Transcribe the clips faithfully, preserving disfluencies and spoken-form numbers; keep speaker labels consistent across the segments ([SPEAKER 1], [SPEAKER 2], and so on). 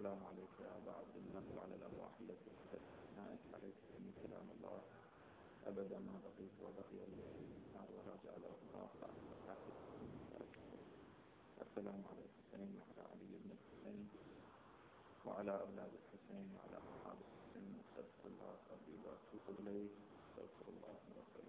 [SPEAKER 1] السلام عليك يا أبا عبد الله وعلى الأرواح التي أثنائك عليك من كلام الله أبدا ما بقيت وبقي النار وراجع الأخرى. السلام على الحسين وعلى علي بن الحسين وعلى أولاد الحسين وعلى أصحاب الحسين. أستغفر الله ربي وأتوب إليه. أستغفر الله ورسوله.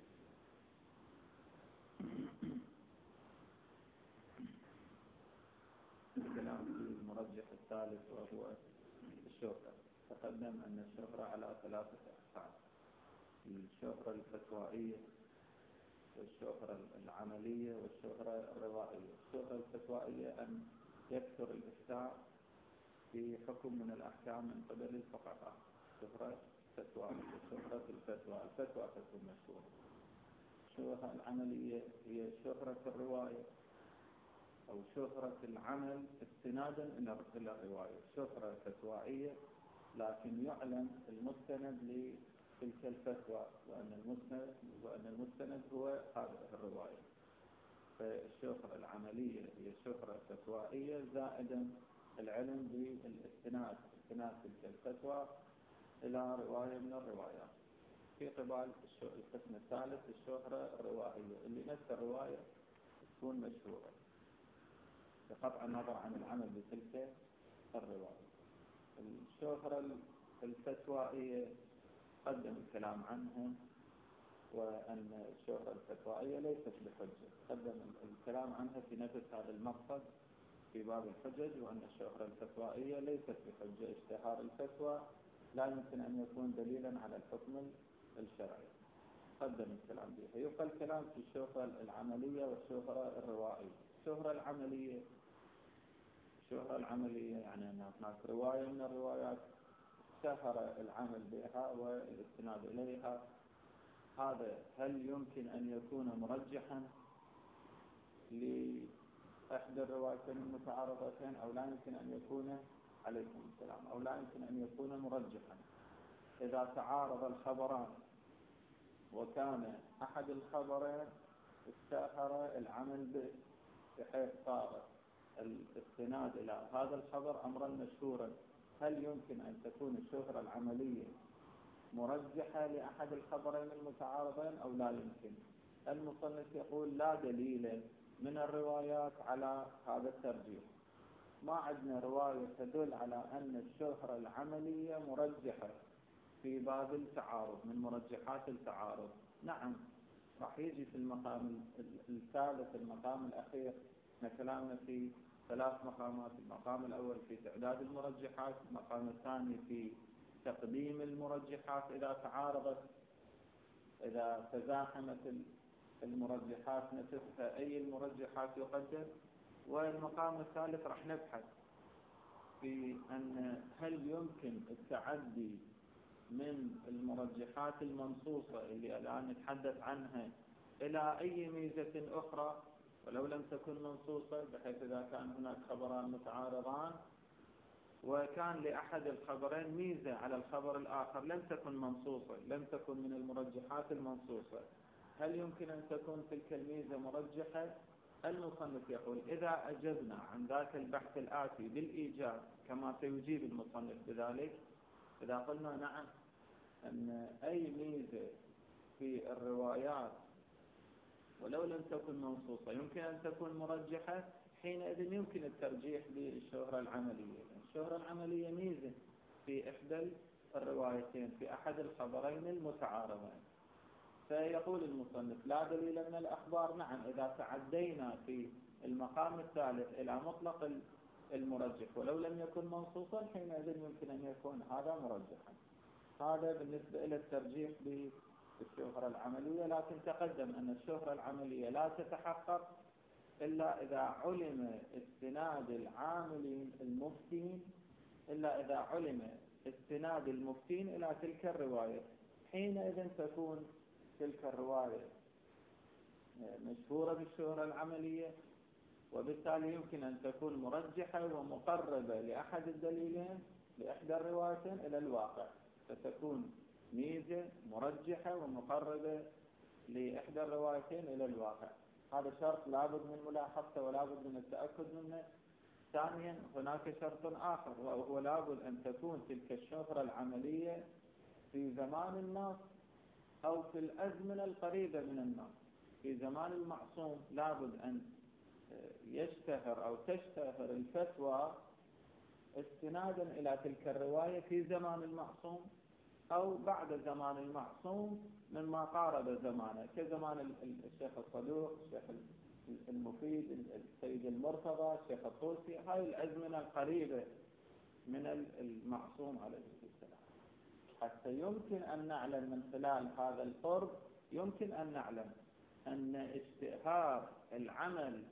[SPEAKER 1] الكلام في المرجح الثالث وهو الشهرة. تقدم أن الشهرة على ثلاثة أقسام: الشهرة الفتوائية والشهرة العملية والشهرة الروائية. الشهرة الفتوائية أن يكثر الإفتاء في حكم من الأحكام من قبل الفقهاء. شهرة فتوائية، شهرة الفتوى، الفتوى تكون مشهورة. الشهرة العملية هي شهرة الرواية أو شهرة العمل استنادا إلى الرواية. شهرة فتوائية لكن يعلن المستند لتلك الفتوى وأن المستند وأن المستند هو هذه الرواية. فالشهرة العملية هي شهرة فتوائية زائدا العلم بالاستناد استناد تلك الفتوى إلى رواية من الروايات. في قبال القسم الثالث الشهرة الروائية اللي نفس الرواية تكون مشهورة بقطع النظر عن العمل بتلك الرواية. الشهرة الفتوائية قدم الكلام عنها وأن الشهرة الفتوائية ليست بحجة. قدم الكلام عنها في نفس هذا المقصد في باب الحجج، وأن الشهرة الفتوائية ليست بحجة. اشتهار الفتوى لا يمكن أن يكون دليلا على الحكم الشرعي. قدم الكلام بها. يبقى الكلام في الشهرة العملية والشهرة الروائية. الشهرة العملية الشهرة العملية يعني أن هناك رواية من الروايات اشتهر العمل بها والاستناد إليها. هذا هل يمكن أن يكون مرجحا لإحدى الروايتين المتعارضتين أو لا يمكن أن يكون عليكم السلام أو لا يمكن أن يكون مرجحا؟ إذا تعارض الخبران وكان أحد الخبرين اشتهر العمل به بحيث صار الاستناد إلى هذا الخبر أمرا مشهورا، هل يمكن أن تكون الشهرة العملية مرجحة لأحد الخبرين المتعارضين أو لا يمكن؟ المصنف يقول لا دليل من الروايات على هذا الترجيح. ما عندنا رواية تدل على أن الشهرة العملية مرجحة في باب التعارض من مرجحات التعارض. نعم راح يجي في المقام الثالث المقام الأخير كلامنا في ثلاث مقامات: المقام الأول في تعداد المرجحات، المقام الثاني في تقديم المرجحات إذا تعارضت، إذا تزاحمت المرجحات نفسها أي المرجحات يقدم، والمقام الثالث راح نبحث في أن هل يمكن التعدي من المرجحات المنصوصة اللي الآن نتحدث عنها إلى أي ميزة أخرى ولو لم تكن منصوصة، بحيث إذا كان هناك خبران متعارضان وكان لأحد الخبرين ميزة على الخبر الآخر لم تكن منصوصة، لم تكن من المرجحات المنصوصة، هل يمكن أن تكون تلك الميزة مرجحة؟ المصنف يقول إذا أجبنا عن ذاك البحث الآتي بالإيجاب كما سيجيب المصنف بذلك، إذا قلنا نعم أن أي ميزة في الروايات ولو لم تكن منصوصة يمكن أن تكون مرجحة، حينئذ يمكن الترجيح بالشهرة العملية. الشهرة العملية ميزة في إحدى الروايتين في أحد الخبرين المتعارضين. فيقول المصنف لا دليل من الأخبار. نعم إذا تعدينا في المقام الثالث إلى مطلق المرجح ولو لم يكن منصوصا حينئذ يمكن أن يكون هذا مرجحا. هذا بالنسبة إلى الترجيح بالشهرة العملية. لكن تقدم أن الشهرة العملية لا تتحقق إلا إذا علم استناد العاملين المفتين إلا إذا علم استناد المفتين إلى تلك الرواية، حينئذ تكون تلك الرواية مشهورة بالشهرة العملية، وبالتالي يمكن أن تكون مرجحة ومقربة لأحد الدليلين لإحدى الروايتين إلى الواقع، فتكون ميزة مرجحة ومقربة لإحدى الروايتين إلى الواقع. هذا شرط لابد من ملاحظته ولابد من التأكد منه ثانيا هناك شرط آخر، وهو لابد أن تكون تلك الشهرة العملية في زمان النص أو في الأزمنة القريبة من النص. في زمان المعصوم لابد أن يشتهر أو تشتهر الفتوى استنادا إلى تلك الرواية في زمان المعصوم أو بعد زمان المعصوم مما قارب زمانه، كزمان الشيخ الصدوق، الشيخ المفيد، السيد المرتضى، الشيخ الطوسي، هاي الأزمنة القريبة من المعصوم عليه السلام. حتى يمكن أن نعلم من خلال هذا القرب، يمكن أن نعلم أن اشتهار العمل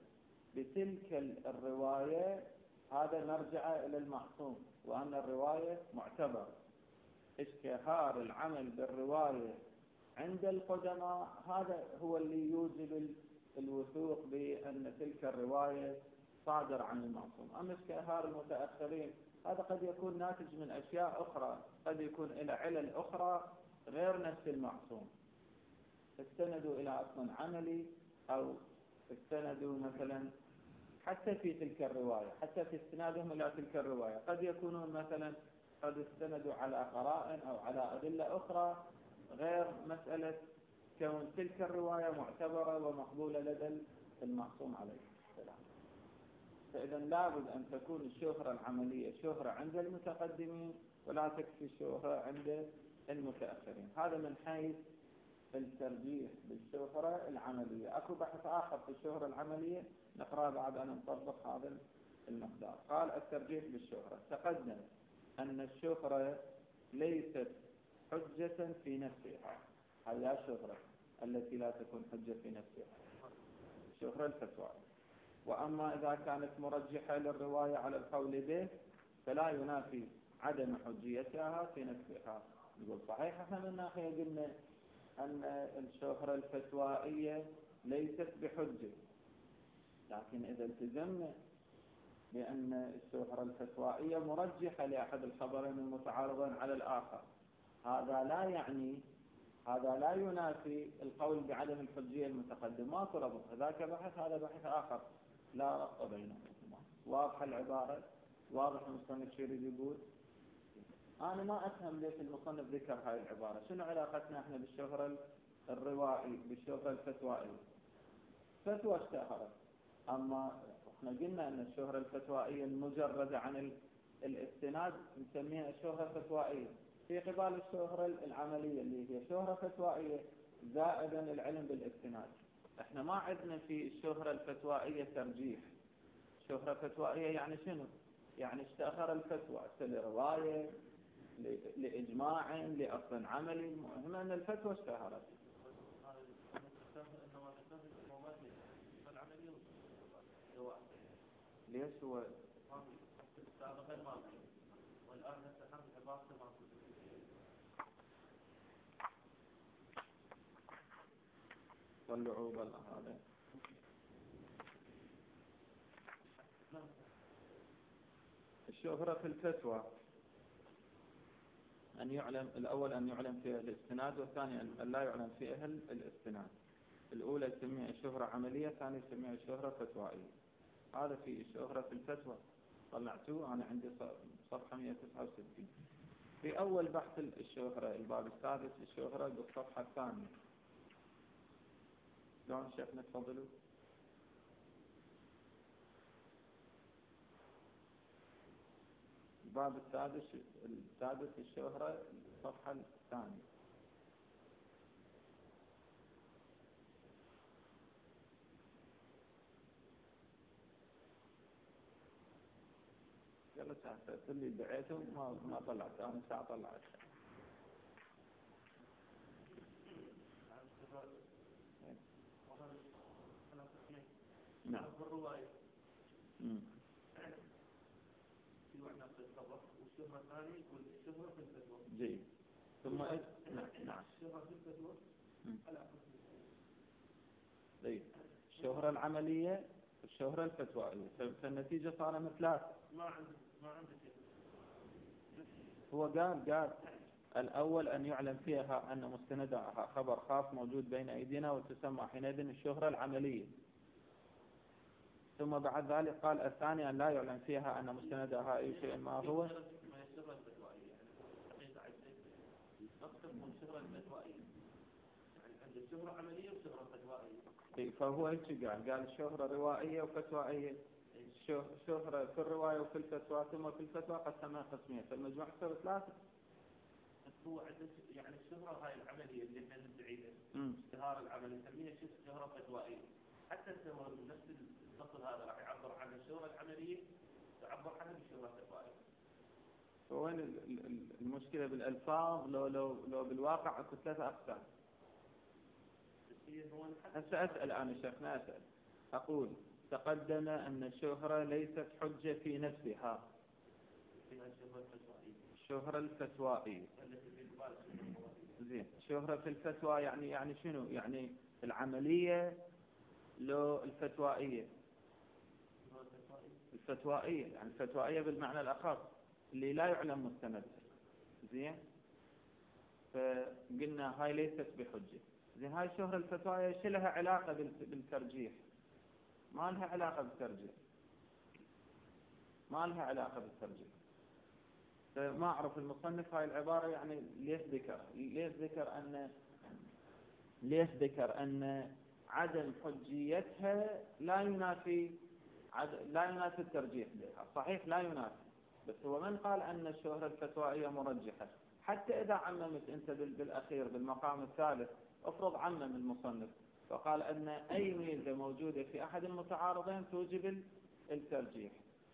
[SPEAKER 1] بتلك الرواية هذا نرجع إلى المعصوم، وأن الرواية معتبرة. اشتهار العمل بالرواية عند القدماء هذا هو اللي يوجب الوثوق بأن تلك الرواية صادر عن المعصوم. أما اشتهار المتأخرين هذا قد يكون ناتج من أشياء أخرى، قد يكون إلى علل أخرى غير نفس المعصوم، استندوا إلى أصل عملي أو استندوا مثلا حتى في تلك الرواية، حتى في استنادهم إلى تلك الرواية قد يكونون مثلا قد استندوا على قرائن أو على أدلة أخرى غير مسألة كون تلك الرواية معتبرة ومقبولة لدى المعصوم عليه السلام. فإذا لابد أن تكون الشهرة العملية شهرة عند المتقدمين ولا تكفي الشهرة عند المتأخرين. هذا من حيث الترجيح بالشهرة العملية. أكو بحث آخر في الشهرة العملية نقرأ بعد أن نطبق هذا المقدار. قال الترجيح بالشهرة، تقدم أن الشهرة ليست حجة في نفسها، هذه الشهرة التي لا تكون حجة في نفسها، الشهرة الفتوى. وأما إذا كانت مرجحة للرواية على القول به فلا ينافي عدم حجيتها في نفسها. نقول صحيح احنا من ناحية قلنا أن الشهرة الفتوائية ليست بحجة، لكن إذا التزمنا بأن الشهرة الفتوائية مرجحة لأحد الخبرين المتعارضين على الآخر، هذا لا يعني هذا لا ينافي القول بعدم الحجية المتقدم. ما ربط ذاك بحث هذا بحث آخر لا ربط بينهما. واضح العبارة؟ واضح المصنف شو يريد يقول؟ أنا ما أفهم ليش المصنف ذكر هاي العبارة. شنو علاقتنا احنا بالشهرة الروائي بالشهرة الفتوائية؟ فتوى اشتهرت، أما احنا قلنا أن الشهرة الفتوائية المجردة عن الاستناد نسميها شهرة فتوائية، في قبال الشهرة العملية اللي هي شهرة فتوائية زائدا العلم بالاستناد. احنا ما عندنا في الشهرة الفتوائية ترجيح. شهرة فتوائية يعني شنو؟ يعني اشتهر الفتوى لرواية، لإجماع، لأصل عملي، المهم أن الفتوى اشتهرت. ليش هو والآن نتحمل عبارة ما طلعوا بل هذا الشهرة في الفتوى أن يعلم الأول أن يعلم فيها الاستناد، والثاني أن لا يعلم فيها الاستناد. الأولى يسميها شهرة عملية، الثانية يسميها شهرة فتوائية. هذا في الشهرة في الفتوى طلعتوه، أنا عندي صفحة مئة وتسعة وستين في أول بحث الشهرة الباب السادس الشهرة بالصفحة الثانية. شلون شيخنا تفضلوا؟ الباب السادس السادس الشهرة الصفحة الثانية. يلا ساعة اللي دعيتهم ما ما طلعت، أنا ساعة طلعت. نعم. امم. في معنى في الخبر والشهرة الثانية يقول الشهرة في الفتوى. جيد. ثم إيش؟ نعم. الشهرة في الفتوى على حسب. جيد. الشهرة العملية والشهرة الفتوائية، فالنتيجة صار مثلاث. ما عندي ما عندي شيء. هو قال قال الأول أن يعلم فيها أن مستندها خبر خاص موجود بين أيدينا وتسمى حينئذ الشهرة العملية. ثم بعد ذلك قال الثاني أن لا يعلم فيها أن مستندها أي شيء ما هو.
[SPEAKER 2] شهرة عملية وشهرة فتوائية.
[SPEAKER 1] فهو هيك قال قال شهرة روائية وفتوائية. شهرة في الرواية وفي الفتوى، ثم في الفتوى قسمها قسمين، فالمجموع يصير ثلاثة.
[SPEAKER 2] هو يعني الشهرة هاي العملية اللي احنا ندعيها اشتهار العمل نسميها شهرة فتوائية. حتى الشهرة نفس الفصل هذا راح يعبر عن الشهرة العملية تعبر عنها بالشهرة الفتوائية.
[SPEAKER 1] وين المشكلة بالألفاظ لو لو لو بالواقع اكو ثلاثة أقسام. هسه أسأل أنا شيخنا أسأل أقول تقدم أن الشهرة ليست حجة في نفسها. الشهرة الفتوائية. زين شهرة في الفتوى يعني يعني شنو؟ يعني العملية لو الفتوائية. الفتوائية يعني الفتوائية بالمعنى الأخص اللي لا يعلم مستندها. زين فقلنا هاي ليست بحجة. زين هاي الشهرة الفتوائية شو لها علاقة بالترجيح؟ ما لها علاقة بالترجيح. ما لها علاقة بالترجيح. ما أعرف المصنف هاي العبارة يعني ليش ذكر ليش ذكر أن ليش ذكر أن عدم حجيتها لا ينافي عد... لا ينافي الترجيح لها. صحيح لا ينافي، بس هو من قال أن الشهرة الفتوائية مرجحة؟ حتى إذا عممت أنت بالأخير بالمقام الثالث، افرض عمم المصنف فقال أن أي ميزة موجودة في أحد المتعارضين توجب الترجيح.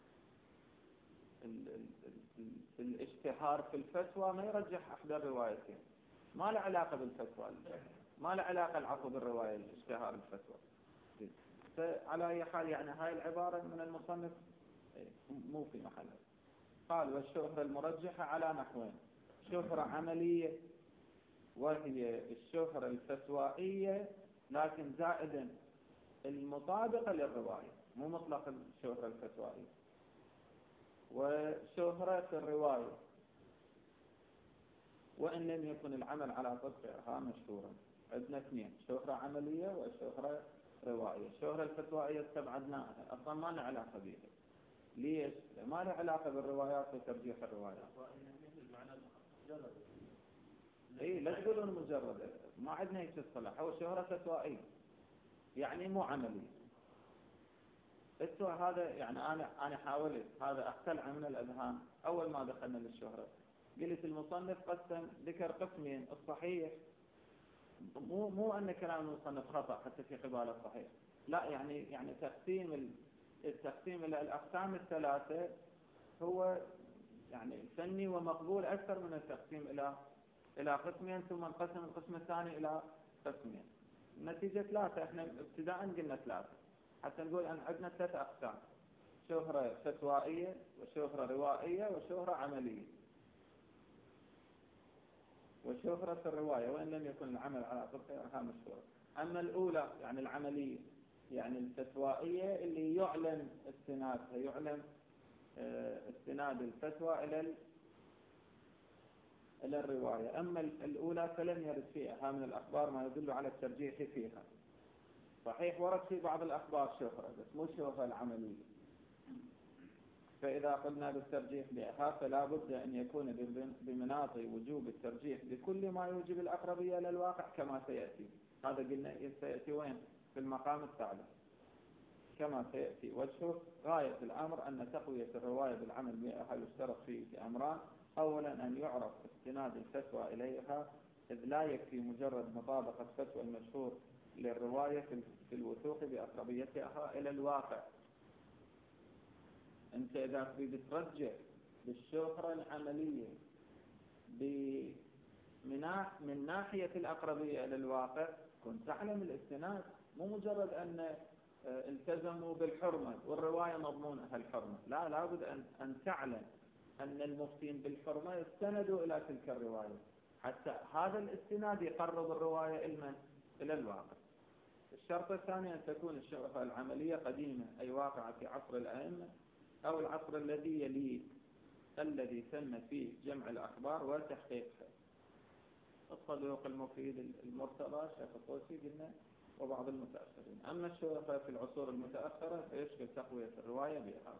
[SPEAKER 1] الاشتهار في الفتوى ما يرجح أحد الروايتين، ما له علاقة بالفتوى، ما له علاقة العفو بالرواية الاشتهار الفتوى. فعلى أي حال يعني هاي العبارة من المصنف مو في محلها. قال والشهرة المرجحة على نحوين: شهرة عملية وهي الشهرة الفتوائية لكن زائدا المطابقة للرواية، مو مطلق الشهرة الفتوائية، وشهرة في الرواية وإن لم يكن العمل على طبقها مشهورا. عندنا اثنين: شهرة عملية وشهرة روائية. الشهرة الفتوائية استبعدناها أصلا ما لها علاقة بها. ليش؟ ما لها علاقة بالروايات وترجيح الروايات. اي لا تقولون مجرد، ما عندنا هيك الصلاح. هو شهرة فتوائية يعني مو عملية. التوى هذا يعني أنا أنا حاولت هذا أختلع من الأذهان. أول ما دخلنا للشهرة قلت المصنف قسم ذكر قسمين: الصحيح، مو مو أن كلام المصنف خطأ حتى في قبال الصحيح، لا يعني يعني تقسيم التقسيم إلى الأقسام الثلاثة هو يعني فني ومقبول أكثر من التقسيم إلى إلى قسمين ثم انقسم القسم الثاني إلى قسمين. النتيجة ثلاثة. احنا ابتداء قلنا ثلاثة حتى نقول أن عندنا ثلاثة أقسام: شهرة فتوائية وشهرة روائية وشهرة عملية. وشهرة في الرواية وإن لم يكن العمل على طبقها مشهورة. أما الأولى يعني العملية يعني الفتوائية اللي يعلم استنادها، يعلم استناد الفتوى إلى إلى الرواية. أما الأولى فلم يرد فيها من الأخبار ما يدل على الترجيح فيها. صحيح ورد في بعض الأخبار شهرة بس مو الشهرة العملية. فإذا قلنا بالترجيح بها فلا بد أن يكون بمناط وجوب الترجيح بكل ما يوجب الأقربية للواقع كما سيأتي. هذا قلنا سيأتي وين؟ في المقام الثالث كما سيأتي. وجهه غاية الأمر أن تقوية الرواية بالعمل بها يشترط فيه في أمران: أولا أن يعرف استناد الفتوى إليها، إذ لا يكفي مجرد مطابقة فتوى المشهور للرواية في الوثوق بأقربيتها إلى الواقع. أنت إذا تريد ترجع بالشهرة العملية من ناحية الأقربية إلى الواقع كنت تعلم الاستناد، مو مجرد أن التزموا بالحرمة والرواية مضمونها الحرمة. لا لابد أن أن تعلم أن المفتين بالحرمة استندوا إلى تلك الرواية حتى هذا الاستناد يقرب الرواية إلى إلى الواقع. الشرط الثاني أن تكون الشهرة العملية قديمة، أي واقعة في عصر الأئمة أو العصر الذي يليه الذي تم فيه جمع الأخبار وتحقيقها. الصدوق المفيد المرتضى شيخ الطوسي قلنا وبعض المتأخرين. أما الشهرة في العصور المتأخرة فيشكل تقوية الرواية بها.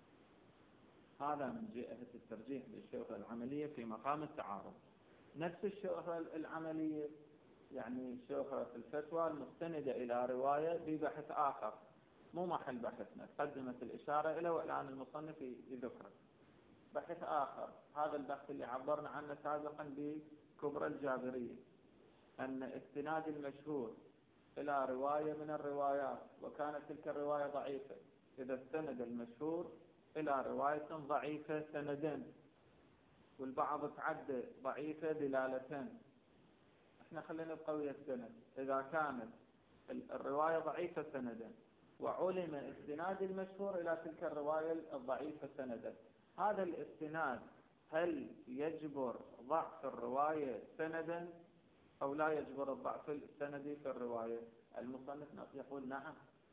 [SPEAKER 1] هذا من جهة الترجيح بالشهرة العملية في مقام التعارض. نفس الشهرة العملية يعني شهرة الفتوى المستندة إلى رواية ببحث آخر مو محل بحثنا، قدمت الإشارة إلى والآن المصنف يذكر بحث آخر. هذا البحث اللي عبرنا عنه سابقا بكبرى الجابرية، أن استناد المشهور إلى رواية من الروايات وكانت تلك الرواية ضعيفة، إذا استند المشهور إلى رواية ضعيفة سندين، والبعض تعد ضعيفة دلالتين، احنا خلينا بقوية السند. إذا كانت الرواية ضعيفة سندا وعلم استناد المشهور إلى تلك الرواية الضعيفة سندا، هذا الاستناد هل يجبر ضعف الرواية سندا أو لا يجبر الضعف السندي في الرواية؟ المصنف يقول نعم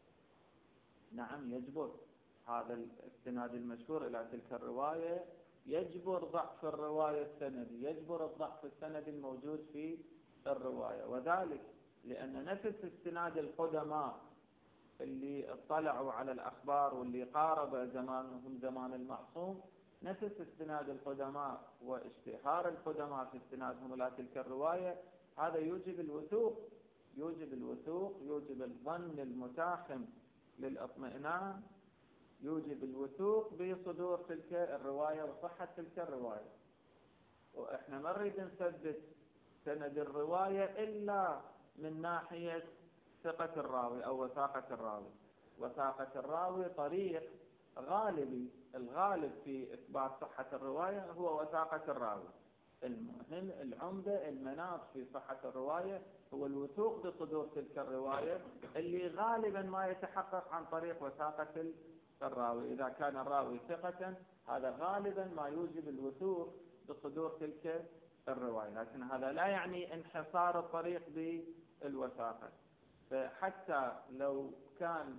[SPEAKER 1] نعم يجبر. هذا الاستناد المشهور إلى تلك الرواية يجبر ضعف الرواية السندي، يجبر الضعف السندي الموجود في الرواية. وذلك لأن نفس استناد القدماء اللي اطلعوا على الأخبار واللي قارب زمانهم زمان المعصوم، نفس استناد القدماء واشتهار القدماء في استنادهم إلى تلك الرواية، هذا يوجب الوثوق، يوجب الوثوق يوجب الظن المتاخم للإطمئنان، يوجب الوثوق بصدور تلك الرواية وصحة تلك الرواية. وإحنا ما نريد نثبت سند الرواية إلا من ناحية ثقة الراوي أو وثاقة الراوي. وثاقة الراوي طريق غالبي، الغالب في إثبات صحة الرواية هو وثاقة الراوي. المهم العمدة المناط في صحة الرواية هو الوثوق بصدور تلك الرواية اللي غالبا ما يتحقق عن طريق وثاقة الراوي. إذا كان الراوي ثقة هذا غالبا ما يوجب الوثوق بصدور تلك الرواية، لكن هذا لا يعني انحصار الطريق بالوثاقة. فحتى لو كان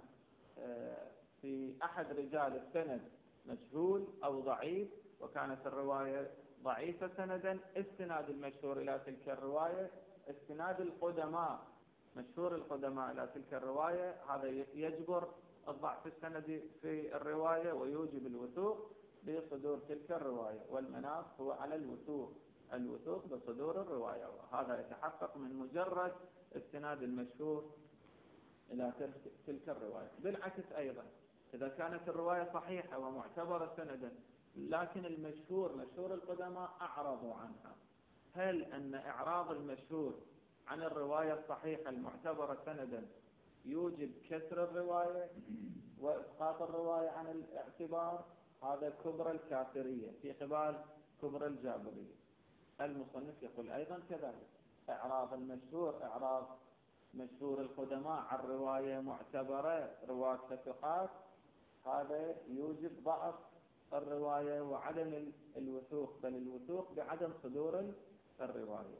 [SPEAKER 1] في أحد رجال السند مجهول أو ضعيف وكانت الرواية ضعيفة سندا، استناد المشهور إلى تلك الرواية، استناد القدماء مشهور القدماء إلى تلك الرواية، هذا يجبر الضعف السندي في الرواية ويوجب الوثوق بصدور تلك الرواية. والمناط هو على الوثوق، الوثوق بصدور الرواية، وهذا يتحقق من مجرد استناد المشهور إلى تلك الرواية. بالعكس أيضا إذا كانت الرواية صحيحة ومعتبرة سندا لكن المشهور مشهور القدماء أعرضوا عنها، هل أن إعراض المشهور عن الرواية الصحيحة المعتبرة سندا يوجب كسر الرواية وإسقاط الرواية عن الاعتبار؟ هذا كبرى الكافرية في قبال كبرى الجابرية. المصنف يقول أيضا كذلك، إعراض المشهور، إعراض مشهور القدماء عن رواية معتبرة رواة ثقات، هذا يوجب ضعف الرواية وعدم الوثوق، بل الوثوق بعدم صدور الرواية.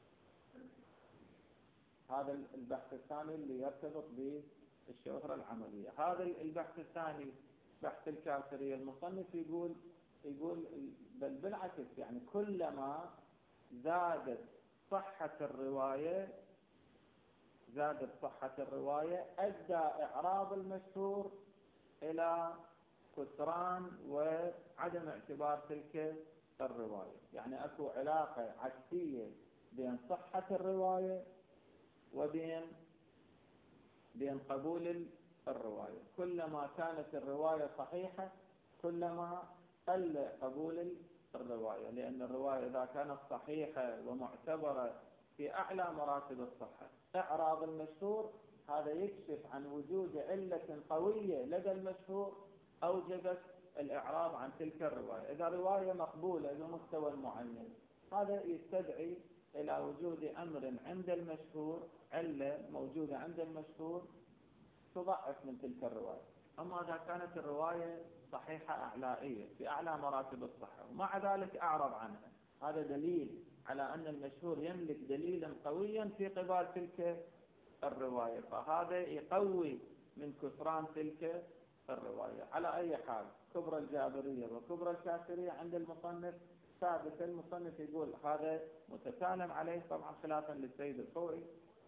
[SPEAKER 1] هذا البحث الثاني اللي يرتبط بالشهرة العملية. هذا البحث الثاني بحث الكافرية، المصنف يقول يقول بل بالعكس، يعني كلما زادت صحة الرواية زادت صحة الرواية أدى إعراض المشهور إلى كسران وعدم اعتبار تلك الرواية. يعني أكو علاقة عكسية بين صحة الرواية وبين بين قبول الرواية. كلما كانت الرواية صحيحة كلما قل قبول الرواية، لأن الرواية إذا كانت صحيحة ومعتبرة في أعلى مراتب الصحة، إعراض المشهور هذا يكشف عن وجود علة قوية لدى المشهور أوجبت الإعراض عن تلك الرواية. إذا رواية مقبولة بمستوى معين هذا يستدعي إلى وجود أمر عند المشهور، علة موجودة عند المشهور تضعف من تلك الرواية. أما إذا كانت الرواية صحيحة أعلائية في أعلى مراتب الصحة ومع ذلك أعرض عنها، هذا دليل على أن المشهور يملك دليلا قويا في قبال تلك الرواية، فهذا يقوي من كثران تلك الرواية. على أي حال كبرى الجابرية وكبرى الكافرية عند المصنف ثابت. المصنف يقول هذا متسالم عليه طبعا خلافا للسيد الخوئي،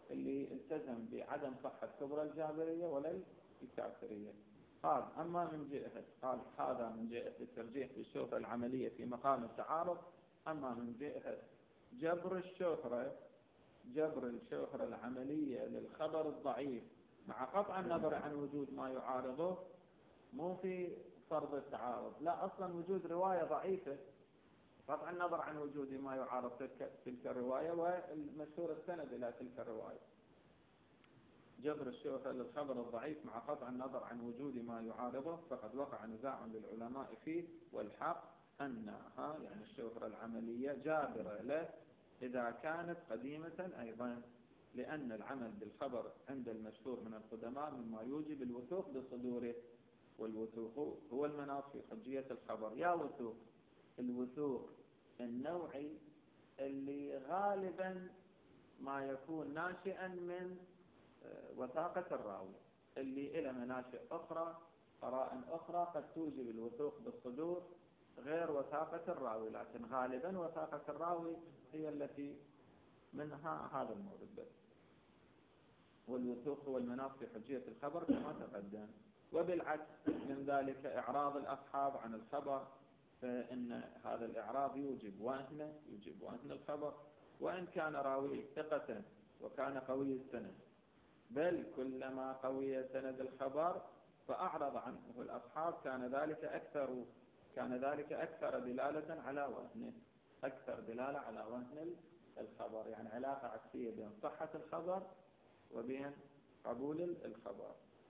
[SPEAKER 1] اللي التزم بعدم صحة كبرى الجابرية ولا الكافرية. قال أما من جهة قال هذا من جهة الترجيح بالشهرة العملية في مقام التعارض. أما من جهة جبر الشهرة جبر الشهرة العملية للخبر الضعيف مع قطع النظر عن وجود ما يعارضه، مو في فرض التعارض، لا، أصلا وجود رواية ضعيفة قطع النظر عن وجود ما يعارض تلك, تلك الرواية والمشهور السند إلى تلك الرواية. جبر الشهرة للخبر الضعيف مع قطع النظر عن وجود ما يعارضه فقد وقع نزاع للعلماء فيه، والحق أنها يعني الشهرة العملية جابرة له إذا كانت قديمة أيضا، لأن العمل بالخبر عند المشهور من القدماء مما يوجب الوثوق بصدوره، والوثوق هو المناط في حجية الخبر. يا وثوق الوثوق النوعي اللي غالبا ما يكون ناشئا من وثاقة الراوي، اللي إلى مناشئ أخرى قرائن أخرى قد توجب الوثوق بالصدور غير وثاقة الراوي، لكن غالبا وثاقة الراوي هي التي منها هذا المورد بس. والوثوق هو المناط في حجية الخبر كما تقدم. وبالعكس من ذلك إعراض الأصحاب عن الخبر، فإن هذا الإعراض يوجب وهن يوجب وهن الخبر، وإن كان راوي ثقة وكان قوي السند، بل كلما قوي سند الخبر فأعرض عنه الأصحاب كان ذلك أكثر كان ذلك أكثر دلالة على وهنه، أكثر دلالة على وهن الخبر، يعني علاقة عكسية بين صحة الخبر وبين قبول الخبر.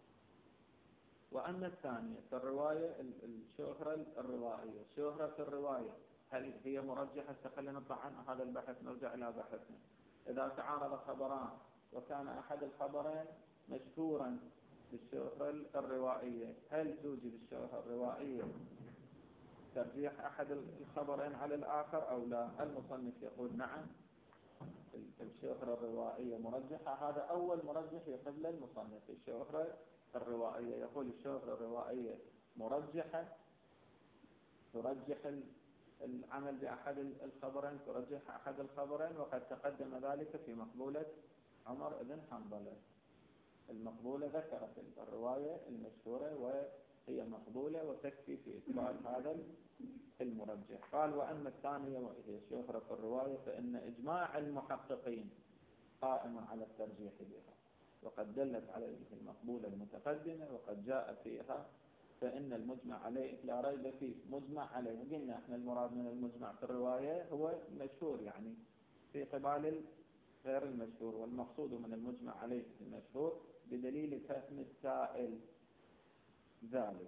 [SPEAKER 1] وأما الثانية في الرواية الشهرة الروائية، الشهرة في الرواية هل هي مرجحة؟ خلينا نطلع عن هذا البحث نرجع إلى بحثنا. إذا تعارض خبران وكان أحد الخبرين مشهورا بالشهرة الروائية، هل توجب الشهرة الروائية ترجيح أحد الخبرين على الآخر أو لا؟ المصنف يقول نعم، الشهرة الروائية مرجحة. هذا أول مرجح يقبل المصنف. الشهرة الروائية يقول الشهرة الروائية مرجحة، ترجح العمل بأحد الخبرين، ترجح أحد الخبرين، وقد تقدم ذلك في مقبولة عمر بن حنظلة. المقبولة ذكرت الرواية المشهورة وهي مقبولة وتكفي في إثبات هذا المرجح. قال وأما الثانية وهي الشهرة في الرواية فإن إجماع المحققين قائم على الترجيح بها، وقد دلت عليه المقبولة المتقدمة وقد جاء فيها فإن المجمع عليه لا ريب فيه. مجمع عليه قلنا احنا المراد من المجمع في الرواية هو مشهور يعني في قبال غير المشهور، والمقصود من المجمع عليه المشهور بدليل فهم السائل ذلك.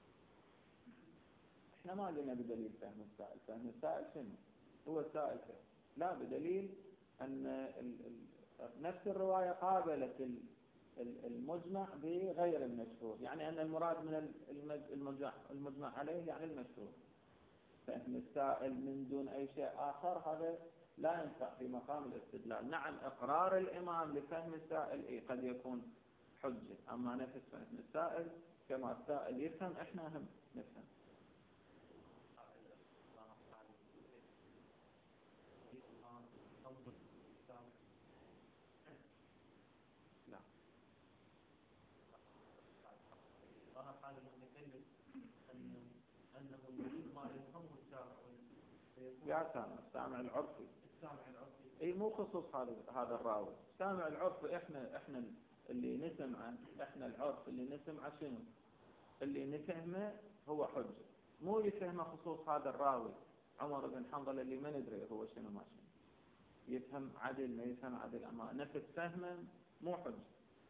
[SPEAKER 1] احنا ما قلنا بدليل فهم السائل، فهم السائل شنو؟ هو السائل فهم، لا، بدليل أن ال ال نفس الرواية قابلت المجمع بغير المشهور، يعني أن المراد من المجمع, المجمع عليه يعني المشهور. فهم السائل من دون أي شيء آخر هذا لا ينفع في مقام الاستدلال. نعم إقرار الإمام لفهم السائل إيه قد يكون حجة، أما نفس فهم السائل كما السائل يفهم إحنا هم نفهم. يا سامع السامع العرفي، اي مو خصوص هذا هذا الراوي، السامع العرفي احنا احنا اللي نسمعه، احنا العرف اللي نسمعه شنو؟ اللي نفهمه هو حجة، مو يفهمه خصوص هذا الراوي عمر بن حنظلة اللي ما ندري هو شنو ما شنو، يفهم عدل ما يفهم عدل، اما نفس فهمه مو حجة.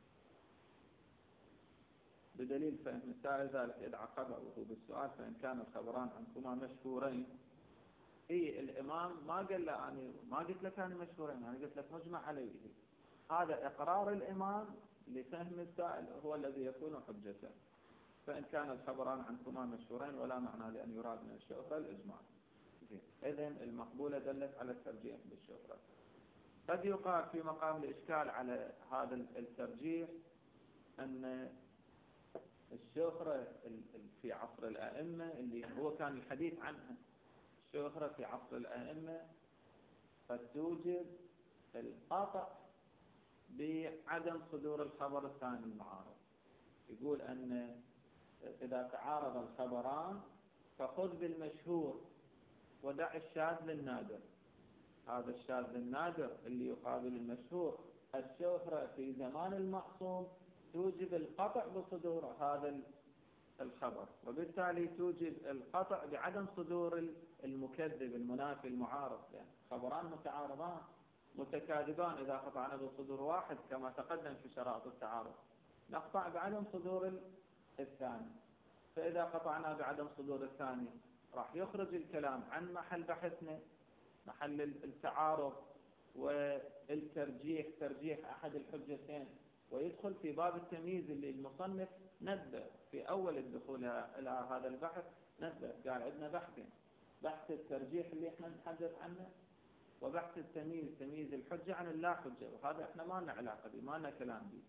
[SPEAKER 1] بدليل فهم السائل ذلك يدعى خبره بالسؤال فإن كان الخبران عنكما مشهورين. اي الامام ما قال له يعني ما قلت لك انا مشهورين، انا قلت لك مجمع عليه. هذا اقرار الامام لفهم السائل هو الذي يكون حجته. فان كان الخبران عنكما مشهورين ولا معنى لان يراد من الشهرة الاجماع. اذن المقبولة دلت على الترجيح بالشهرة. قد يقال في مقام الاشكال على هذا الترجيح ان الشهرة في عصر الائمة اللي هو كان الحديث عنها، الشهرة في عصر الأئمة قد توجب القطع بعدم صدور الخبر الثاني المعارض. يقول أن إذا تعارض الخبران فخذ بالمشهور ودع الشاذ للنادر. هذا الشاذ للنادر اللي يقابل المشهور. الشهرة في زمان المعصوم توجب القطع بصدور هذا الخبر، وبالتالي توجب القطع بعدم صدور المكذب المنافي المعارض، لأن يعني خبران متعارضان متكاذبان. إذا قطعنا بصدور واحد كما تقدم في شرائط التعارض نقطع بعدم صدور الثاني. فإذا قطعنا بعدم صدور الثاني راح يخرج الكلام عن محل بحثنا، محل التعارض والترجيح، ترجيح أحد الحجتين، ويدخل في باب التمييز اللي المصنف نبه في أول الدخول إلى هذا البحث. نبه قال عندنا بحثين: بحث الترجيح اللي احنا نتحدث عنه، وبحث التمييز، تمييز الحجة عن اللا حجة، وهذا احنا ما لنا علاقة به، ما لنا كلام به.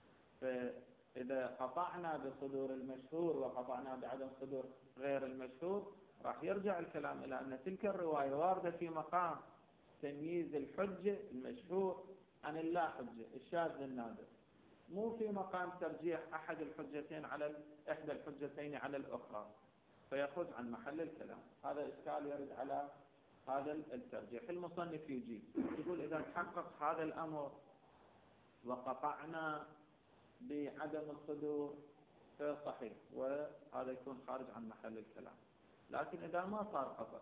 [SPEAKER 1] فإذا قطعنا بصدور المشهور وقطعنا بعدم صدور غير المشهور راح يرجع الكلام إلى أن تلك الرواية واردة في مقام تمييز الحجة المشهور عن اللا حجة الشاذ النادر، مو في مقام ترجيح أحد الحجتين على إحدى الحجتين على الأخرى، فيخرج عن محل الكلام. هذا إشكال يرد على هذا الترجيح. المصنف يجيب يقول إذا تحقق هذا الأمر وقطعنا بعدم الصدور فصحيح، وهذا يكون خارج عن محل الكلام. لكن إذا ما صار قطع،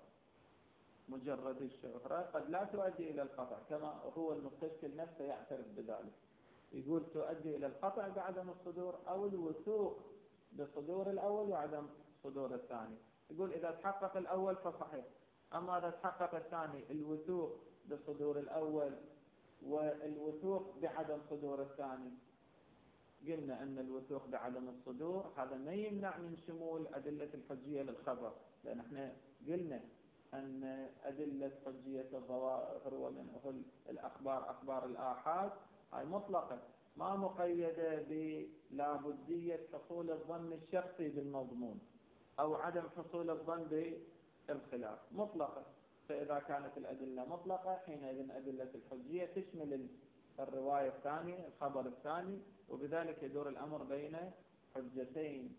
[SPEAKER 1] مجرد الشهرة قد لا تؤدي إلى القطع، كما هو المستشكل نفسه يعترف بذلك. يقول تؤدي إلى القطع بعدم الصدور أو الوثوق بصدور الأول وعدم صدور الثاني. يقول إذا تحقق الأول فصحيح، أما إذا تحقق الثاني الوثوق بصدور الأول والوثوق بعدم صدور الثاني، قلنا أن الوثوق بعدم الصدور هذا ما يمنع من شمول أدلة الحجية للخبر، لأن احنا قلنا أن أدلة حجية الظواهر ومن الأخبار أخبار الآحاد هاي مطلقة، ما مقيدة بلابدية حصول الظن الشخصي بالمضمون أو عدم حصول الظن بالخلاف، مطلقة. فإذا كانت الأدلة مطلقة حينئذ أدلة الحجية تشمل الرواية الثانية الخبر الثاني، وبذلك يدور الأمر بين حجتين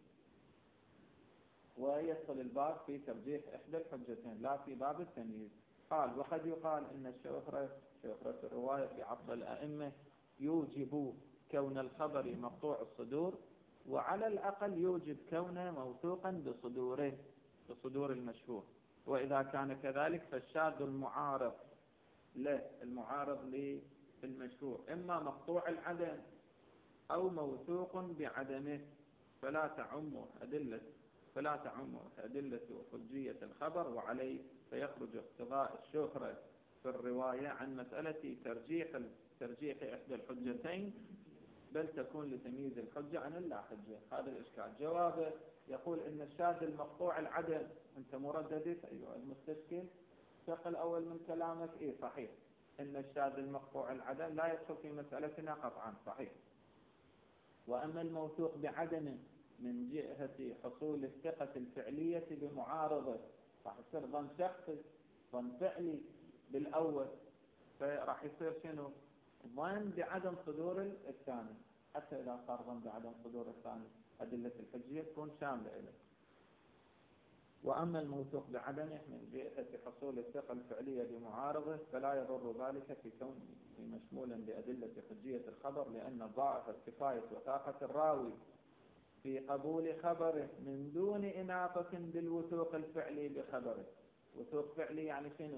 [SPEAKER 1] ويصل الباب في ترجيح إحدى الحجتين لا في باب التمييز. قال وقد يقال أن الشهرة شهرة الرواية في عصر الأئمة يوجب كون الخبر مقطوع الصدور، وعلى الأقل يوجب كونه موثوقا بصدوره بصدور المشهور. وإذا كان كذلك فالشاذ المعارض له المعارض للمشهور إما مقطوع العدم أو موثوق بعدمه، فلا تعم أدلة فلا تعم أدلة حجية الخبر، وعليه فيخرج اقتضاء الشهرة في الرواية عن مسألة ترجيح ترجيح إحدى الحجتين، بل تكون لتمييز الحجة عن اللا حجة. هذا الإشكال. جوابه يقول إن الشاذ المقطوع العدم، أنت مرددت أيها المستشكل الشق الأول من كلامك، إيه صحيح إن الشاذ المقطوع العدم لا يدخل في مسألتنا قطعا، صحيح. وأما الموثوق بعدمه من جهة حصول الثقة الفعلية بمعارضة، راح يصير ظن شخصي ظن فعلي بالأول، فراح يصير شنو؟ ظن بعدم صدور الثاني. حتى إذا صار ظن بعدم صدور الثاني أدلة الحجية تكون شاملة إليه. وأما الموثوق بعدمه من جهة حصول الثقة الفعلية بمعارضة فلا يضر ذلك في كونه مشمولا بأدلة حجية الخبر، لأن الظاهر كفاية وثاقة الراوي في قبول خبره من دون إناقة بالوثوق الفعلي بخبره. وثوق فعلي يعني شنو؟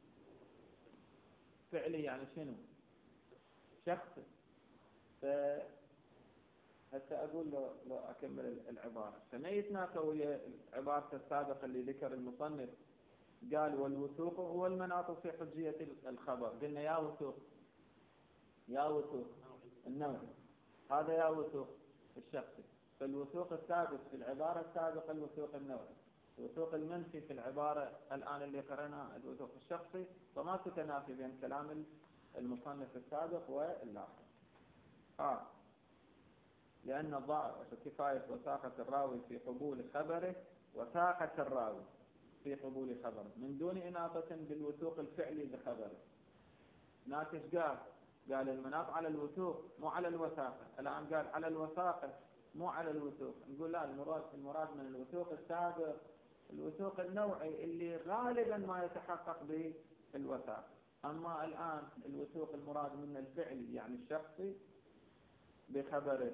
[SPEAKER 1] فعلي يعني شنو؟ شخص. فهسه أقول له لو أكمل العبارة فما يتناقض ويا العبارة السابقة اللي ذكر المصنف، قال والوثوق هو المناط في حجية الخبر. قلنا يا وثوق يا وثوق النوع، هذا يا وثوق الشخصي. فالوثوق الثابت في العبارة السابقة الوثوق النوعي، الوثوق المنفي في العبارة الآن اللي قرأناها الوثوق الشخصي، فما تتنافي بين كلام المصنف السابق واللاحق. آه. لأن الضعف كفاية وثاقة الراوي في قبول خبره، وثاقة الراوي في قبول خبره من دون إناقة بالوثوق الفعلي بخبره. ناقش قال قال المناط على الوثوق مو على الوثاقة. الآن قال على الوثاقة مو على الوثوق. نقول لا، المراد المراد من الوثوق السابق الوثوق النوعي اللي غالبا ما يتحقق بالوثاقة. أما الآن الوثوق المراد من الفعلي يعني الشخصي بخبره،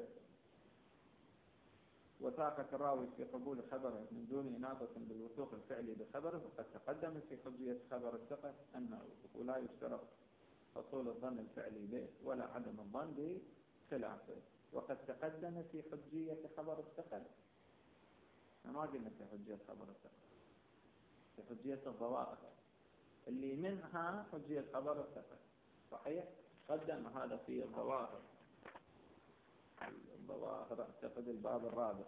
[SPEAKER 1] وثاقة الراوي في قبول خبره من دون إناثة بالوثوق الفعلي بخبره. وقد تقدم في حجية خبر الثقة أنه لا يشترط حصول الظن الفعلي به ولا عدم الظن بخلافه. وقد تقدم في حجية خبر الثقة، ما قلنا في حجية خبر الثقة، في حجية الظواهر اللي منها حجية خبر الثقة. صحيح؟ قدم هذا في الظواهر. الظواهر أعتقد الباب الرابع،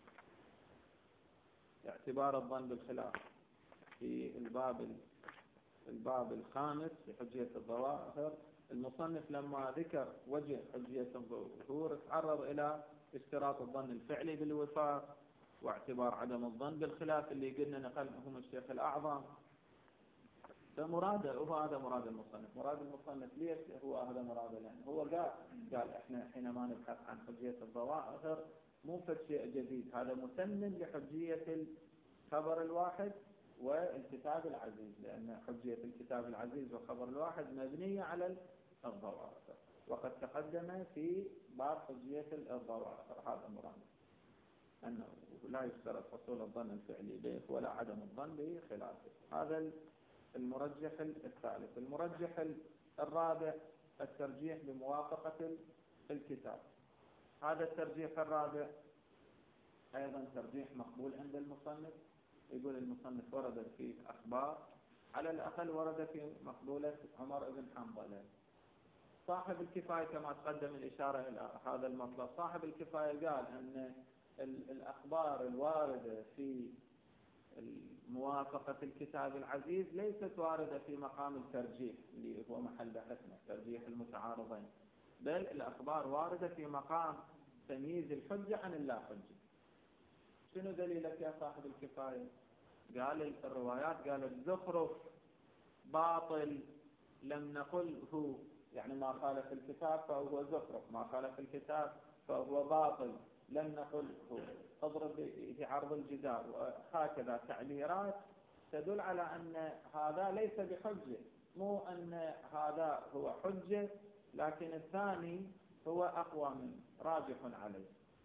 [SPEAKER 1] اعتبار الظن بالخلاف. في الباب الباب الخامس في حجية الظواهر المصنف لما ذكر وجه حجية الظهور تعرض إلى اشتراط الظن الفعلي بالوفاق واعتبار عدم الظن بالخلاف اللي قلنا نقلهم الشيخ الأعظم. فمراده هو هذا مراد المصنف. مراد المصنف ليش هو هذا مراده؟ لأنه هو قال قال إحنا حينما نبحث عن حجية الظواهر مو فد شيء جديد، هذا مسلم لحجية الخبر الواحد والكتاب العزيز، لأن حجية الكتاب العزيز والخبر الواحد مبنية على الظواهر. وقد تقدم في باب حجية الظواهر هذا مراد أنه لا يشترط حصول الظن الفعلي به ولا عدم الظن بخلافه. هذا المرجح الثالث. المرجح الرابع الترجيح بموافقة الكتاب. هذا الترجيح الرابع أيضا ترجيح مقبول عند المصنف. يقول المصنف ورد في أخبار على الأقل ورد في مقبولة عمر بن حنظلة. صاحب الكفاية كما تقدم الإشارة إلى هذا المطلب، صاحب الكفاية قال أن الأخبار الواردة في موافقة الكتاب العزيز ليست واردة في مقام الترجيح اللي هو محل بحثنا ترجيح المتعارضين، بل الأخبار واردة في مقام تمييز الحجة عن اللا حجة. شنو دليلك يا صاحب الكفاية؟ قال الروايات قالت زخرف باطل لم نقله، يعني ما خالف الكتاب فهو زخرف، ما خالف الكتاب فهو باطل لم نقله، اضرب في عرض الجدار، وهكذا تعبيرات تدل على أن هذا ليس بحجة، مو أن هذا هو حجة لكن الثاني هو أقوى منه راجح عليه.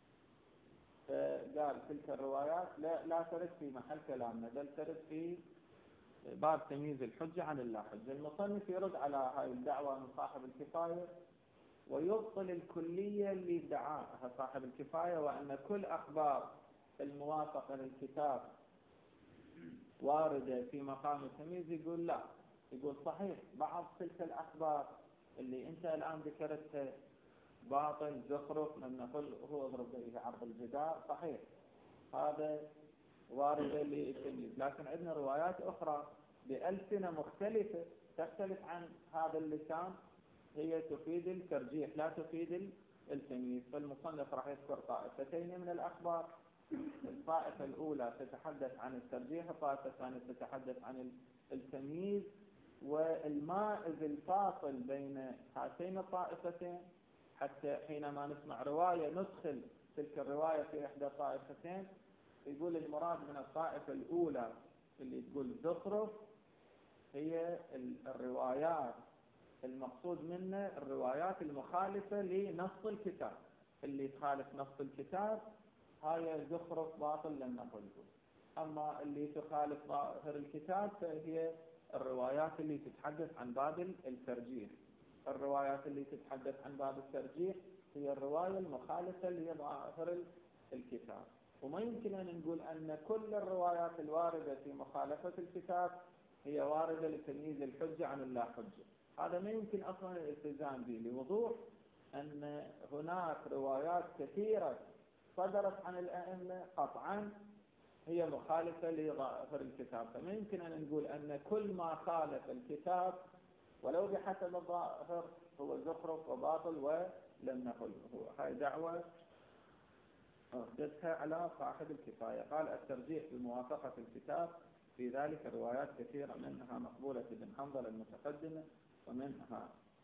[SPEAKER 1] قال تلك الروايات لا, لا ترد في محل كلامنا بل ترد في باب تمييز الحجة عن اللا حجة. المصنف يرد على هاي الدعوة من صاحب الكفاية ويبطل الكلية اللي ادعاها صاحب الكفاية، وأن كل أخبار الموافقة للكتاب واردة في مقام التمييز. يقول لا، يقول صحيح بعض تلك الأخبار اللي أنت الآن ذكرتها باطل زخرف لم نقل هو اضرب به عرض الجدار، صحيح هذا واردة للتمييز، لكن عندنا روايات أخرى بألسنة مختلفة تختلف عن هذا اللسان هي تفيد الترجيح لا تفيد التمييز. فالمصنف راح يذكر طائفتين من الأخبار، الطائفة الأولى تتحدث عن الترجيح، الطائفة الثانية تتحدث عن التمييز، والمائز الفاصل بين هاتين الطائفتين حتى حينما نسمع رواية ندخل تلك الرواية في إحدى الطائفتين. يقول المراد من الطائفة الأولى اللي تقول زخرف هي الروايات المقصود منه الروايات المخالفة لنص الكتاب، اللي تخالف نص الكتاب هاي زخرف باطل لم نقله. أما اللي تخالف ظاهر الكتاب فهي الروايات اللي تتحدث عن باب الترجيح. الروايات اللي تتحدث عن باب الترجيح هي الرواية المخالفة لظاهر الكتاب. وما يمكن أن نقول أن كل الروايات الواردة في مخالفة الكتاب هي واردة لتمييز الحجة عن اللا حجة. هذا ما يمكن أصلا الالتزام به، لوضوح أن هناك روايات كثيرة صدرت عن الأئمة قطعا هي مخالفة لظاهر الكتاب، فما يمكن أن نقول أن كل ما خالف الكتاب ولو بحسب الظاهر هو زخرف وباطل ولم نقله. هاي دعوة أخذتها على صاحب الكفاية. قال الترجيح بموافقة الكتاب في ذلك روايات كثيرة منها مقبولة بن حنظل المتقدمة ومنها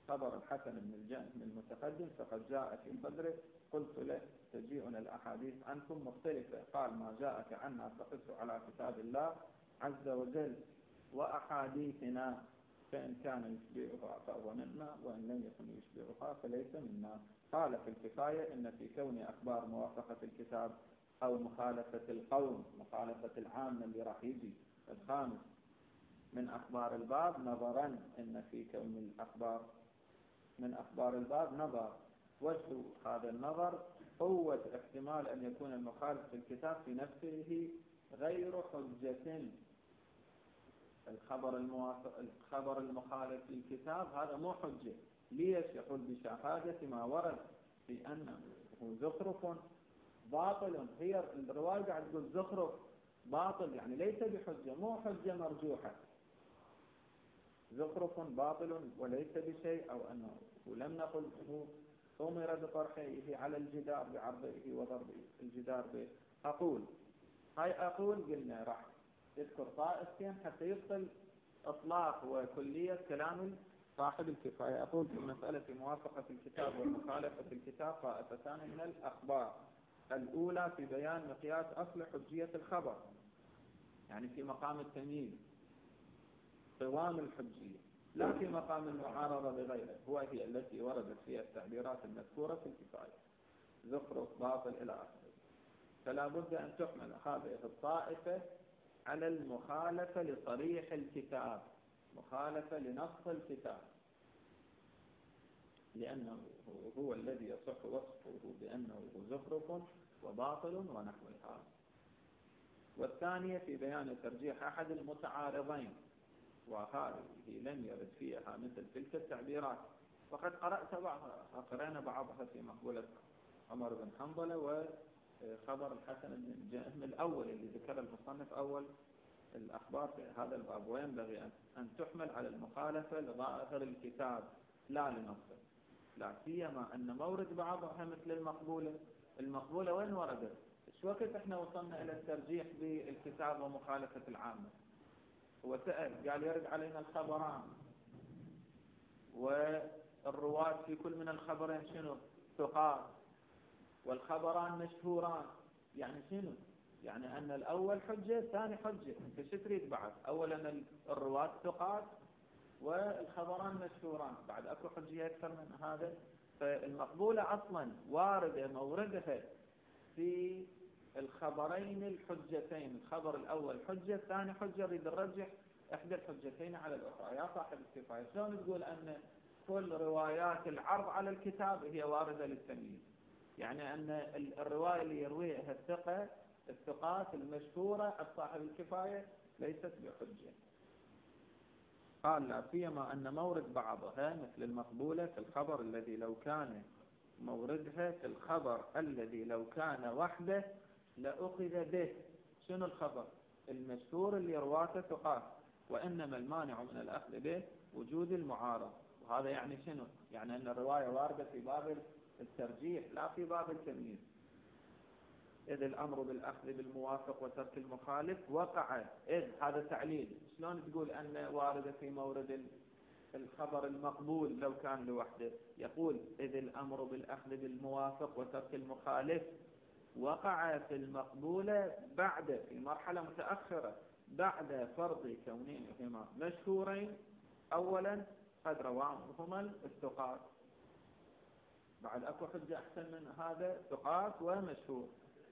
[SPEAKER 1] خبر الحسن بن الجهم المتقدم فقد جاء في صدره. قلت له تجيئنا الأحاديث عنكم مختلفة. قال ما جاءك عنا فقدت على كتاب الله عز وجل وأحاديثنا، فإن كان يشبهها فهو منا، وإن لم يكن يشبهها فليس منا. قال في الكفاية إن في كون أخبار موافقة الكتاب أو مخالفة القوم، مخالفة العامة اللي راح يجي الخامس من أخبار الباب نظرا، إن في كون الأخبار من أخبار الباب نظر. وجه هذا النظر قوة احتمال أن يكون المخالف في الكتاب في نفسه غير حجة. الخبر الموافق الخبر المخالف في الكتاب هذا مو حجة. ليش؟ يقول بشهادة ما ورد في أنه زخرف باطل. هي الرواية قاعد تقول زخرف باطل، يعني ليس بحجة، مو حجة مرجوحة. زخرف باطل وليس بشيء، أو أنه ولم نقل هو أمر بطرحه على الجدار بعرضه وضرب الجدار به. أقول هاي أقول قلنا راح يذكر طائفتين حتى يفصل إطلاق وكلية كلام صاحب الكفاية. أقول في مسألة موافقة الكتاب ومخالفة الكتاب طائفتان من الأخبار. الأولى في بيان مقياس أصل حجية الخبر، يعني في مقام التمييز قوام الحجية، لا في مقام المعارضة بغيره، وهي التي وردت فيها التعبيرات المذكورة في الكفاية زخرف باطل إلى آخره. فلا بد أن تحمل هذه الطائفة على المخالفة لصريح الكتاب، مخالفة لنص الكتاب، لأنه هو الذي يصح وصفه بأنه زخرف وباطل ونحو هذا. والثانية في بيان ترجيح أحد المتعارضين، وهذه لم يرد فيها مثل تلك التعبيرات. وقد قرأت بعضها، قرأنا بعضها في مقولة عمر بن حنظلة وخبر الحسن بن الجهم الأول اللي ذكر المصنف أول الأخبار في هذا الباب. وينبغي أن تحمل على المخالفة لظاهر الكتاب لا لنصه، لا سيما أن مورد بعضها مثل المقبولة. المقبولة وين وردت؟ ايش وقت احنا وصلنا إلى الترجيح بالكتاب ومخالفة العامة؟ هو سأل قال يرد علينا الخبران، والرواة في كل من الخبرين شنو؟ ثقات، والخبران مشهوران. يعني شنو؟ يعني أن الأول حجة الثاني حجة. انت شو تريد بعد؟ أولا الرواة ثقات والخبران مشهوران، بعد أكو حجية أكثر من هذا؟ فالمقبولة أصلا واردة موردها في الخبرين الحجتين، الخبر الأول حجة الثاني حجة، يريد الرجح إحدى الحجتين على الأخرى. يا صاحب الكفاية شلون تقول أن كل روايات العرض على الكتاب هي واردة للتمييز؟ يعني أن الرواية اللي يرويها الثقة الثقات المشهورة صاحب الكفاية ليست بحجة. قال لا سيما أن مورد بعضها مثل المقبولة في الخبر الذي لو كان موردها في الخبر الذي لو كان وحده لأخذ به. شنو الخبر؟ المشهور اللي رواته ثقات، وإنما المانع من الأخذ به وجود المعارض. وهذا يعني شنو؟ يعني أن الرواية واردة في باب الترجيح لا في باب التمييز. إذ الأمر بالأخذ بالموافق وترك المخالف وقع. إذ هذا تعليل. شلون تقول أن واردة في مورد الخبر المقبول لو كان لوحده؟ يقول إذ الأمر بالأخذ بالموافق وترك المخالف وقع في المقبولة بعد، في مرحلة متأخرة، بعد فرض كونهما مشهورين أولا قد رواهما الثقات. بعد أكو حجة أحسن من هذا، ثقات ومشهور.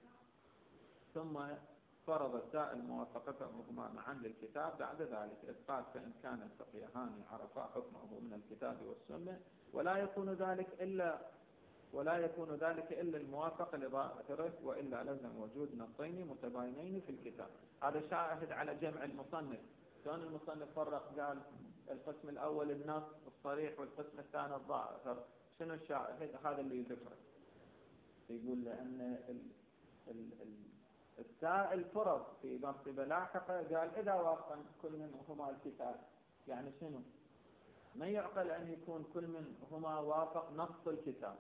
[SPEAKER 1] ثم فرض السائل موافقتهما معا للكتاب بعد ذلك إثبات، فإن كان الفقيهان عرفا حكمه من الكتاب والسنة، ولا يكون ذلك إلا ولا يكون ذلك إلا الموافقة لظاهره، وإلا لازم وجود نصين متباينين في الكتاب. هذا شاهد على جمع المصنف. كان المصنف فرق قال القسم الأول النص الصريح والقسم الثاني الظاهر. شنو الشاهد؟ هذا اللي ذكره. يقول لأن ال ال ال السائل فرض في مرتبة لاحقة، قال إذا وافق كل منهما الكتاب. يعني شنو؟ ما يعقل أن يكون كل منهما وافق نص الكتاب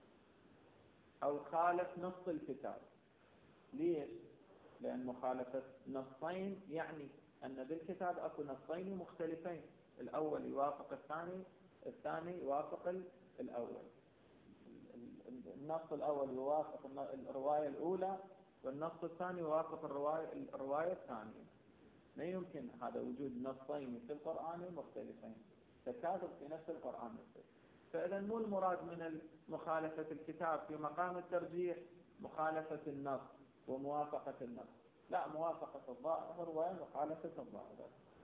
[SPEAKER 1] أو خالف نص الكتاب. ليش؟ لأن مخالفة نصين يعني أن بالكتاب أكو نصين مختلفين، الأول يوافق الثاني الثاني يوافق الأول، النص الأول يوافق الرواية الأولى، والنص الثاني يوافق الرواية الرواية الثانية. لا يمكن هذا وجود نصين في القرآن مختلفين، تكاثر في نفس القرآن نفسه. فإذا مو المراد من مخالفة الكتاب في مقام الترجيح مخالفة النص وموافقة النص، لا، موافقة الظاهر ومخالفة الظاهر.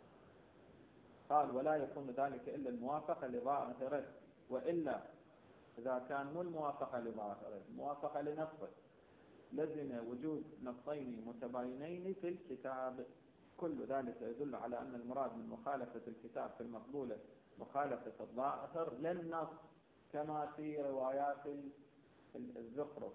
[SPEAKER 1] قال ولا يكون ذلك إلا الموافقة لظاهره، وإلا إذا كان مو الموافقة لظاهره، الموافقة لنصه، لزم وجود نصين متباينين في الكتاب. كل ذلك يدل على أن المراد من مخالفة الكتاب في المقبولة مخالفة الظاهر للنص، كما في روايات الزخرف.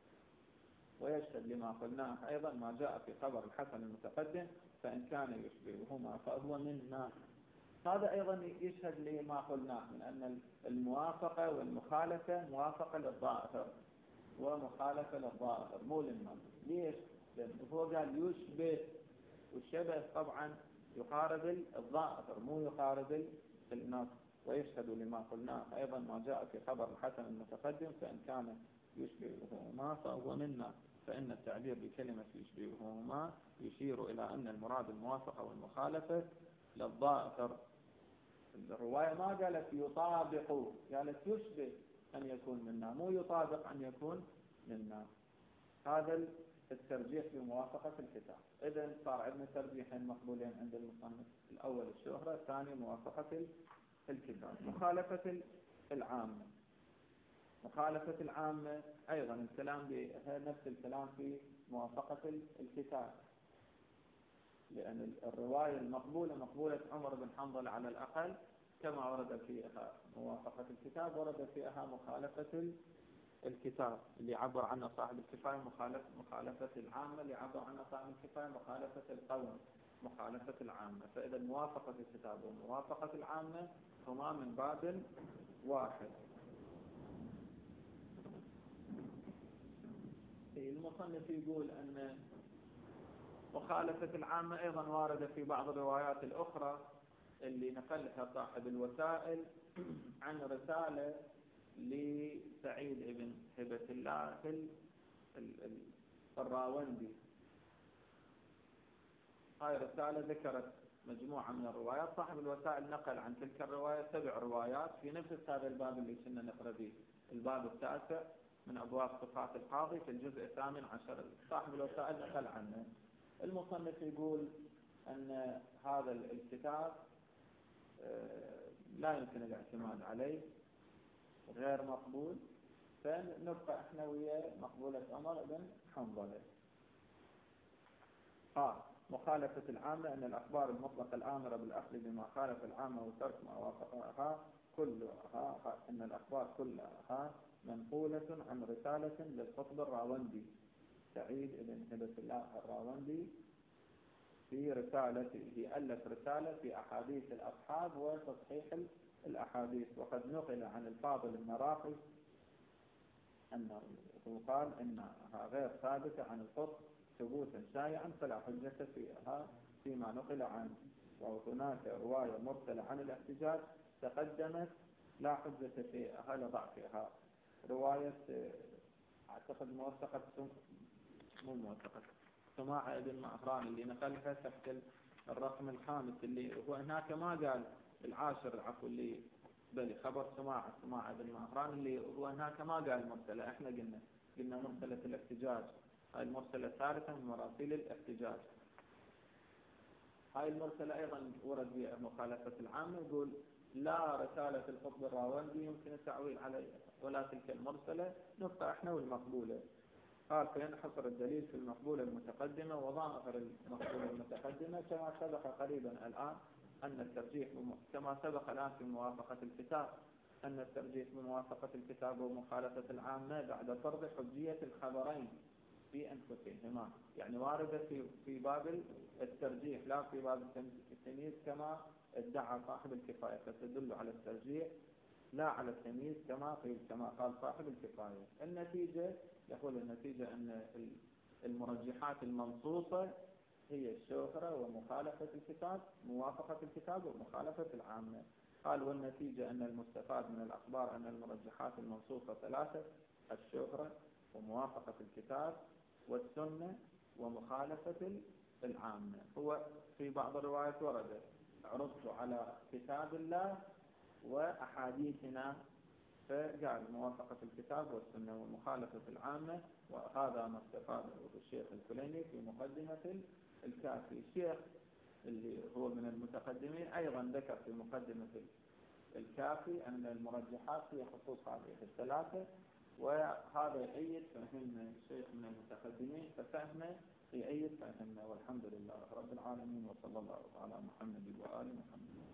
[SPEAKER 1] ويشهد لما قلناه أيضا ما جاء في خبر الحسن المتقدم فإن كان يشبههما فهو منا. هذا أيضا يشهد لما قلناه من أن الموافقة والمخالفة موافقة للظاهر ومخالفة للظاهر مو للنص. ليش؟ لأنه هو قال يشبه، والشبه طبعا يقارب الظاهر مو يقارب النص. ويشهد لما قلناه أيضا ما جاء في خبر الحسن المتقدم فإن كان يشبههما فهو منا، فإن التعبير بكلمة يشبههما يشير إلى أن المراد الموافقة والمخالفة للظاهر. الرواية ما قالت يطابق، قالت يشبه أن يكون منا، مو يطابق أن يكون منا. هذا الترجيح بموافقة الكتاب. إذن صار عندنا ترجيحين مقبولين عند المصنف، الأول الشهرة، الثاني موافقة الكتاب. مخالفة العامة، مخالفة العامة أيضا الكلام بها نفس الكلام في موافقة الكتاب، لأن الرواية المقبولة مقبولة عمر بن حنظل على الأقل كما ورد فيها موافقة الكتاب ورد فيها مخالفة الكتاب اللي عبر عنه صاحب الكفاية، مخالفة مخالفة العامة اللي عبر عنه صاحب الكفاية مخالفة القوم مخالفة العامة. فإذا موافقة الكتاب وموافقة العامة هما من باب واحد. المصنف يقول أن مخالفة العامة أيضا واردة في بعض الروايات الأخرى اللي نقلها صاحب الوسائل عن رسالة لسعيد بن هبة الله الراوندي. هاي رسالة ذكرت مجموعة من الروايات، صاحب الوسائل نقل عن تلك الرواية سبع روايات في نفس هذا الباب اللي كنا نقرأ به، الباب التاسع من أبواب صفات القاضي في الجزء الثامن عشر. صاحب الوسائل نقل عنه. المصنف يقول أن هذا الكتاب لا يمكن الاعتماد عليه، غير مقبول، فنبقى احنا ويا مقبولة عمر بن حنظلة. آه مخالفة العامة أن الأخبار المطلقة الآمرة بالأخذ بما خالف العامة وترك ما وافقها كلها، أن الأخبار كلها منقولة عن رسالة للقطب الراوندي سعيد بن هبة الله الراوندي في رسالته، ألف رسالة في أحاديث الأصحاب وتصحيح الأحاديث. وقد نقل عن الفاضل المراقي أنه قال إنها غير ثابتة عن القطب ثبوتا شائعا فلا حجة فيها فيما نقل عنه. وهناك رواية مرسلة عن الاحتجاج تقدمت لا حجة فيها لضعفها، رواية أعتقد موثقة مو موثقة سماعة ابن مهران اللي نقلها تحت الرقم الخامس، اللي هو هناك ما قال العاشر العفو اللي بل خبر سماعة سماعة ابن مهران اللي هو هناك ما قال مرسلة، احنا قلنا قلنا مرسلة الاحتجاج. هاي المرسلة الثالثة من مراسيل الاحتجاج. هاي المرسلة أيضا ورد بها مخالفة العامة، يقول لا رسالة القطب الراوندي يمكن التعويل عليها ولا تلك المرسلة، نبقى احنا والمقبولة. قال فينحصر الدليل في المقبولة المتقدمة وظاهر المقبولة المتقدمة كما سبق قريبا الآن أن الترجيح كما سبق الآن في موافقة الكتاب أن الترجيح بموافقة الكتاب ومخالفة العامة بعد فرض حجية الخبرين في أنفسهما، يعني واردة في في باب الترجيح لا في باب التمييز كما ادعى صاحب الكفاية، فتدل على الترجيح لا على التمييز كما قيل كما قال صاحب الكفاية. النتيجة يقول النتيجة أن المرجحات المنصوصة هي الشهرة ومخالفة الكتاب، موافقة الكتاب ومخالفة العامة. قال والنتيجة أن المستفاد من الأخبار أن المرجحات الموصوفة ثلاثة: الشهرة وموافقة الكتاب والسنة ومخالفة العامة. هو في بعض الروايات ورد عرضت على كتاب الله وأحاديثنا، فقال موافقة الكتاب والسنة ومخالفة العامة، وهذا ما استفاده الشيخ الكليني في مقدمة الكافي. الشيخ اللي هو من المتقدمين أيضا ذكر في مقدمة الكافي أن المرجحات هي خصوص هذه الثلاثة، وهذا يؤيد فهمنا الشيخ من المتقدمين، ففهمه يؤيد فهمنا، والحمد لله رب العالمين، وصلى الله على محمد وآل محمد.